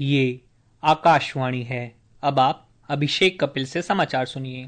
ये आकाशवाणी है। अब आप अभिषेक कपिल से समाचार सुनिए।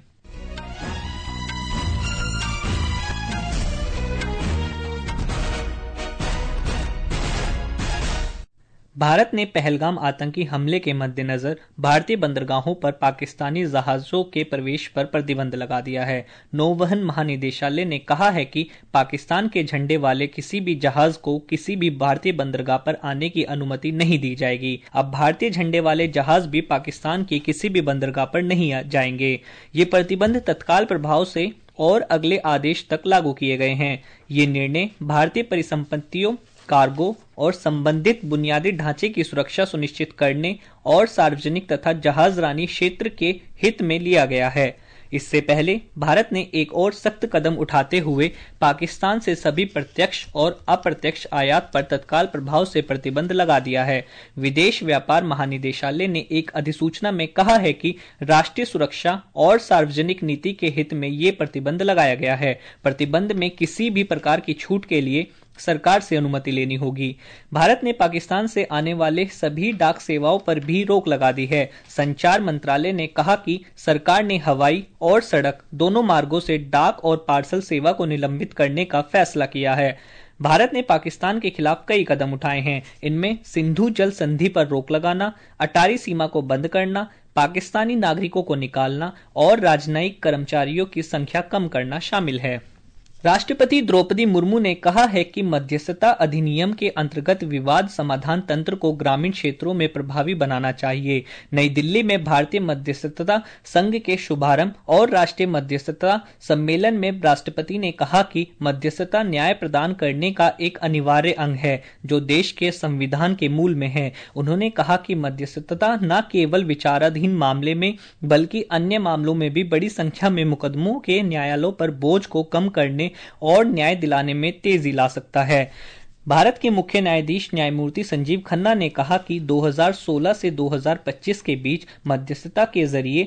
भारत ने पहलगाम आतंकी हमले के मद्देनजर भारतीय बंदरगाहों पर पाकिस्तानी जहाजों के प्रवेश पर प्रतिबंध लगा दिया है। नौवहन महानिदेशालय ने कहा है कि पाकिस्तान के झंडे वाले किसी भी जहाज को किसी भी भारतीय बंदरगाह पर आने की अनुमति नहीं दी जाएगी। अब भारतीय झंडे वाले जहाज भी पाकिस्तान की किसी भी बंदरगाह पर नहीं जाएंगे। ये प्रतिबंध तत्काल प्रभाव से और अगले आदेश तक लागू किए गए हैं। ये निर्णय भारतीय परिसंपत्तियों, कार्गो और संबंधित बुनियादी ढांचे की सुरक्षा सुनिश्चित करने और सार्वजनिक तथा जहाजरानी क्षेत्र के हित में लिया गया है। इससे पहले भारत ने एक और सख्त कदम उठाते हुए पाकिस्तान से सभी प्रत्यक्ष और अप्रत्यक्ष आयात पर तत्काल प्रभाव से प्रतिबंध लगा दिया है। विदेश व्यापार महानिदेशालय ने एक अधिसूचना में कहा है कि राष्ट्रीय सुरक्षा और सार्वजनिक नीति के हित में ये प्रतिबंध लगाया गया है। प्रतिबंध में किसी भी प्रकार की छूट के लिए सरकार से अनुमति लेनी होगी। भारत ने पाकिस्तान से आने वाले सभी डाक सेवाओं पर भी रोक लगा दी है। संचार मंत्रालय ने कहा कि सरकार ने हवाई और सड़क दोनों मार्गों से डाक और पार्सल सेवा को निलंबित करने का फैसला किया है। भारत ने पाकिस्तान के खिलाफ कई कदम उठाए हैं। इनमें सिंधु जल संधि पर रोक लगाना, अटारी सीमा को बंद करना, पाकिस्तानी नागरिकों को निकालना और राजनयिक कर्मचारियों की संख्या कम करना शामिल है। राष्ट्रपति द्रौपदी मुर्मू ने कहा है कि मध्यस्थता अधिनियम के अंतर्गत विवाद समाधान तंत्र को ग्रामीण क्षेत्रों में प्रभावी बनाना चाहिए। नई दिल्ली में भारतीय मध्यस्थता संघ के शुभारंभ और राष्ट्रीय मध्यस्थता सम्मेलन में राष्ट्रपति ने कहा कि मध्यस्थता न्याय प्रदान करने का एक अनिवार्य अंग है जो देश के संविधान के मूल में है। उन्होंने कहा कि मध्यस्थता न केवल विचाराधीन मामले में बल्कि अन्य मामलों में भी बड़ी संख्या में मुकदमों के न्यायालयों पर बोझ को कम करने और न्याय दिलाने में तेजी ला सकता है। भारत के मुख्य न्यायाधीश न्यायमूर्ति संजीव खन्ना ने कहा कि 2016 से 2025 के बीच मध्यस्थता के जरिए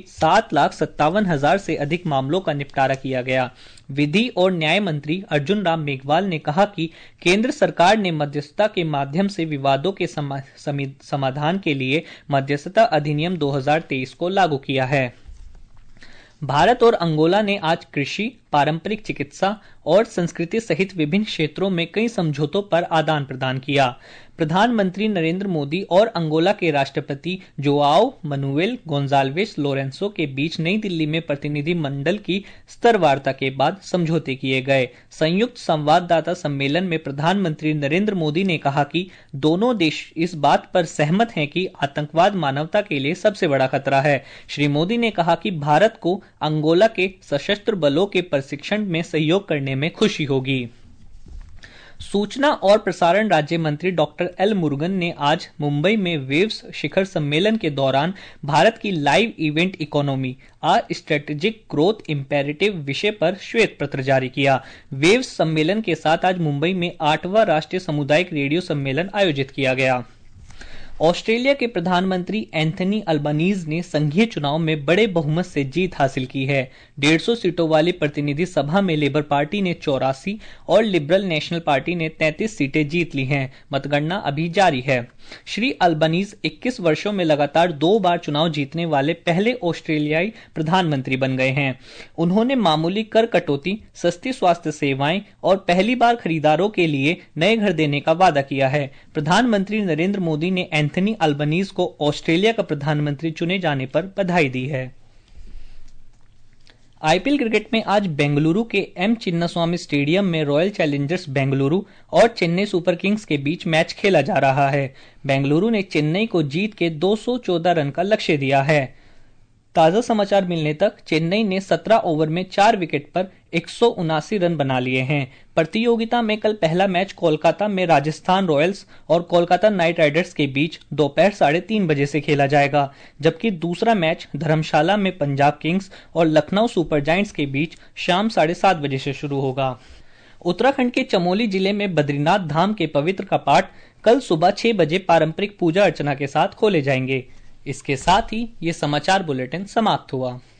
7,57,000 से अधिक मामलों का निपटारा किया गया। विधि और न्याय मंत्री अर्जुन राम मेघवाल ने कहा कि केंद्र सरकार ने मध्यस्थता के माध्यम से विवादों के समाधान के लिए मध्यस्थता अधिनियम 2023 को लागू किया है। भारत और अंगोला ने आज कृषि, पारंपरिक चिकित्सा और संस्कृति सहित विभिन्न क्षेत्रों में कई समझौतों पर आदान प्रदान किया। प्रधानमंत्री नरेंद्र मोदी और अंगोला के राष्ट्रपति जोआओ मनुएल गोंजाल्वेस लोरेंसो के बीच नई दिल्ली में प्रतिनिधि मंडल की स्तर वार्ता के बाद समझौते किए गए। संयुक्त संवाददाता सम्मेलन में प्रधानमंत्री नरेंद्र मोदी ने कहा कि दोनों देश इस बात पर सहमत हैं कि आतंकवाद मानवता के लिए सबसे बड़ा खतरा है। श्री मोदी ने कहा कि भारत को अंगोला के सशस्त्र बलों के प्रशिक्षण में सहयोग करने में खुशी होगी। सूचना और प्रसारण राज्य मंत्री डॉक्टर एल मुरुगन ने आज मुंबई में वेव्स शिखर सम्मेलन के दौरान भारत की live event economy a strategic growth imperative विषय पर श्वेत पत्र जारी किया। वेव्स सम्मेलन के साथ आज मुंबई में 8वां राष्ट्रीय सामुदायिक रेडियो सम्मेलन आयोजित किया गया। ऑस्ट्रेलिया के प्रधानमंत्री एंथनी अल्बानीज ने संघीय चुनाव में बड़े बहुमत से जीत हासिल की है। 150 सीटों वाली प्रतिनिधि सभा में लेबर पार्टी ने 84 और लिबरल नेशनल पार्टी ने 33 सीटें जीत ली हैं। मतगणना अभी जारी है। श्री अल्बानीज 21 वर्षों में लगातार 2 बार चुनाव जीतने वाले पहले ऑस्ट्रेलियाई प्रधानमंत्री बन गए हैं। उन्होंने मामूली कर कटौती, सस्ती स्वास्थ्य सेवाएं और पहली बार खरीदारों के लिए नए घर देने का वादा किया है। प्रधानमंत्री नरेंद्र मोदी ने एंथनी अल्बानीज को ऑस्ट्रेलिया का प्रधानमंत्री चुने जाने पर बधाई दी है। आईपीएल क्रिकेट में आज बेंगलुरु के एम चिन्नास्वामी स्टेडियम में रॉयल चैलेंजर्स बेंगलुरु और चेन्नई सुपर किंग्स के बीच मैच खेला जा रहा है। बेंगलुरु ने चेन्नई को जीत के 214 रन का लक्ष्य दिया है। ताजा समाचार मिलने तक चेन्नई ने 17 ओवर में 4 विकेट पर 179 रन बना लिए हैं। प्रतियोगिता में कल पहला मैच कोलकाता में राजस्थान रॉयल्स और कोलकाता नाइट राइडर्स के बीच दोपहर 3:30 बजे से खेला जाएगा, जबकि दूसरा मैच धर्मशाला में पंजाब किंग्स और लखनऊ सुपर जायंट्स के बीच शाम 7:30 बजे से शुरू होगा। उत्तराखंड के चमोली जिले में बद्रीनाथ धाम के पवित्र कपाट कल सुबह 6 बजे पारंपरिक पूजा अर्चना के साथ खोले जाएंगे। इसके साथ ही ये समाचार बुलेटिन समाप्त हुआ।